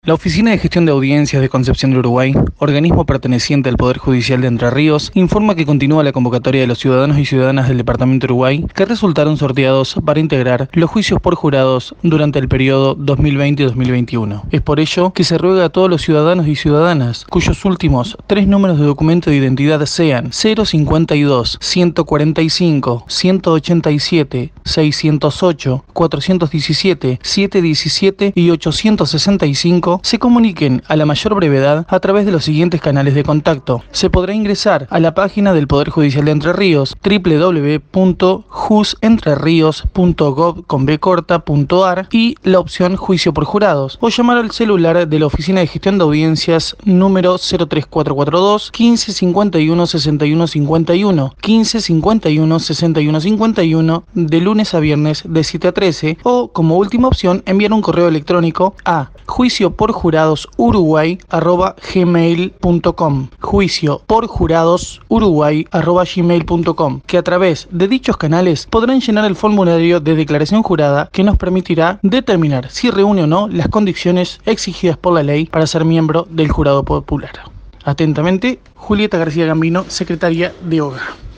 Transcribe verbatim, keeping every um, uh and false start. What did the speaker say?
La Oficina de Gestión de Audiencias de Concepción del Uruguay, organismo perteneciente al Poder Judicial de Entre Ríos, informa que continúa la convocatoria de los ciudadanos y ciudadanas del Departamento Uruguay que resultaron sorteados para integrar los juicios por jurados durante el periodo dos mil veinte dos mil veintiuno. Es por ello que se ruega a todos los ciudadanos y ciudadanas cuyos últimos tres números de documento de identidad sean cero cincuenta y dos, ciento cuarenta y cinco, ciento ochenta y siete, seiscientos ocho, cuatrocientos diecisiete, setecientos diecisiete y ochocientos sesenta y cinco se comuniquen a la mayor brevedad a través de los siguientes canales de contacto. Se podrá ingresar a la página del Poder Judicial de Entre Ríos, doble u doble u doble u punto jusentrerios punto gov punto ar y la opción Juicio por Jurados, o llamar al celular de la Oficina de Gestión de Audiencias número cero tres cuatro cuatro dos, quince cincuenta y uno, sesenta y uno cincuenta y uno, quince cincuenta y uno, sesenta y uno cincuenta y uno de lunes a viernes de siete a trece, o como última opción enviar un correo electrónico a juicio por jurados uruguay arroba gmail punto com, juicio por jurados uruguay arroba gmail punto com, que a través de dichos canales podrán llenar el formulario de declaración jurada que nos permitirá determinar si reúne o no las condiciones exigidas por la ley para ser miembro del jurado popular. Atentamente, Julieta García Gambino, secretaria de O G A.